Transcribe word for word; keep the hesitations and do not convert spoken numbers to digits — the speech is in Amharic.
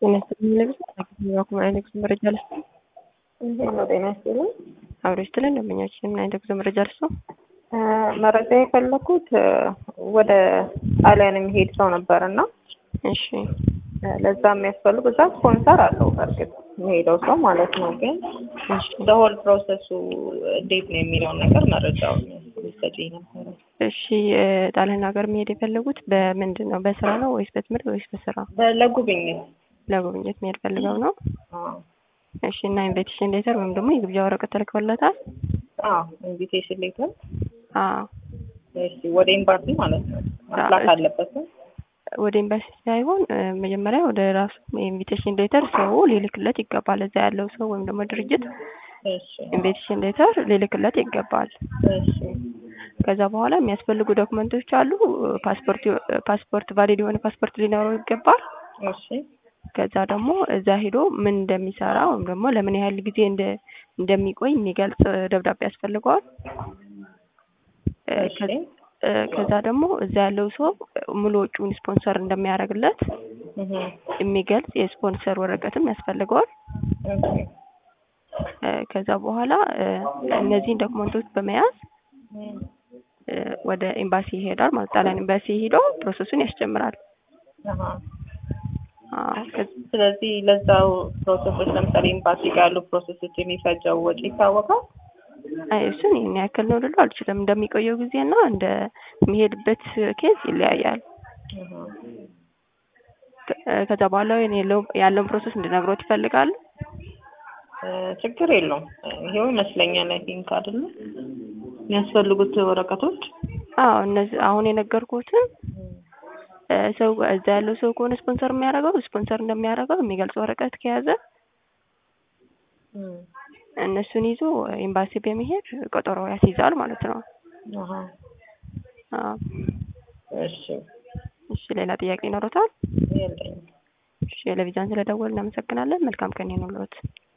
ጤና ይስጥልኝ ለብቻ ታውቁ አይነት መረጃ ለሱ እንዴት ነው? ጤና ይስጥልኝ አብሮ ይስጥልን ደንበኛችን ምን አይነት መረጃ ለሱ መረጃ የፈለኩት ወደ ጣሊያን የሚሄድ ሰው ነበርና እሺ ለዛ የሚያስፈልጉ እዛ ስፖንሰር አለው በርግጥ የሚሄደው ሰው ማለት ነው። ግን እሺ በሆል ፕሮሰሱ እንዴት ነው የሚለውን ነገር መረጃው ልትሰጪኝ ነበር። እሺ ጣሊያን ሀገር መሄድ የፈለጉት በምንድን ነው? በስራ ነው ወይስ በትምህርት ወይስ በስራ? ለጉብኝት ለጉብኝት መሄድ ፈልገው ነው? አዎ እሺ እና ኢንቪቴሽን ሌተር ወይም ደግሞ የግብዣ ወረቀት ተልኮለታል? አዎ ኢንቪቴሽን ሌተር አዎ እሺ ወደ ኤምባሲ ማለት ነው ማስላክ አለበት። ወደ ኤምባሲ ሳይሆን መጀመሪያ ወደ ራሱ ኢንቪቴሽን ሌተር ሰው ሊልክለት ይገባል። እዛ ያለው ሰው ወይም ደግሞ ድርጅት እሺ ኢንቪቴሽን ሌተር ሊልክለት ይገባል። እሺ ከዛ በኋላ የሚያስፈልጉ ዶክመንቶች አሉ። ፓስፖርት ፓስፖርት ቫሊድ የሆነ ፓስፖርት ሊኖረው ይገባል። እሺ ከዛ ደግሞ እዛ ሄዶ ምን እንደሚሰራ ወይም ደግሞ ለምን ያህል ጊዜ እንደ እንደሚቆይ የሚገልጽ ደብዳቤ ያስፈልገዋል። እሺ ከዛ ደግሞ እዛ ያለው ሰው ሙሉ ወጪውን ስፖንሰር እንደሚያደርግለት የሚገልጽ የስፖንሰር ወረቀትም ያስፈልገዋል። ከዛ በኋላ እነዚህን ዶክመንቶች በመያዝ ወደ ኤምባሲ ይሄዳል ማለት ጣሊያን ኤምባሲ ሄዶ ፕሮሰሱን ያስጀምራል። ስለዚህ ለዛው ፕሮሰሶች ለምሳሌ ኤምባሲ ጋር ያሉ ፕሮሰሶች የሚፈጀው ወጪ ይታወቃል? አይ እሱን ይሄን ያክል ነው ልለው አልችልም። እንደሚቆየው ጊዜና እንደሚሄድበት ኬዝ ይለያያል። ከዛ በኋላ ያለውን ፕሮሰስ እንድነግሮት ይፈልጋሉ? ችግር የለውም። ይሄው ይመስለኛል አይ ቲንክ አይደል የሚያስፈልጉት ወረቀቶች። አዎ እነዚህ አሁን የነገርኩትን ሰው እዛ ያለው ሰው ከሆነ ስፖንሰር የሚያደርገው ስፖንሰር እንደሚያደርገው የሚገልጽ ወረቀት ከያዘ እነሱን ይዞ ኤምባሲ በመሄድ ቀጠሮ ያስይዛል ማለት ነው። አሃ አዎ እሺ እሺ ሌላ ጥያቄ ይኖሮታል? የለኝም። እሺ ለቪዛን ስለደወልን እናመሰግናለን። መልካም ቀን ይሁንልዎት።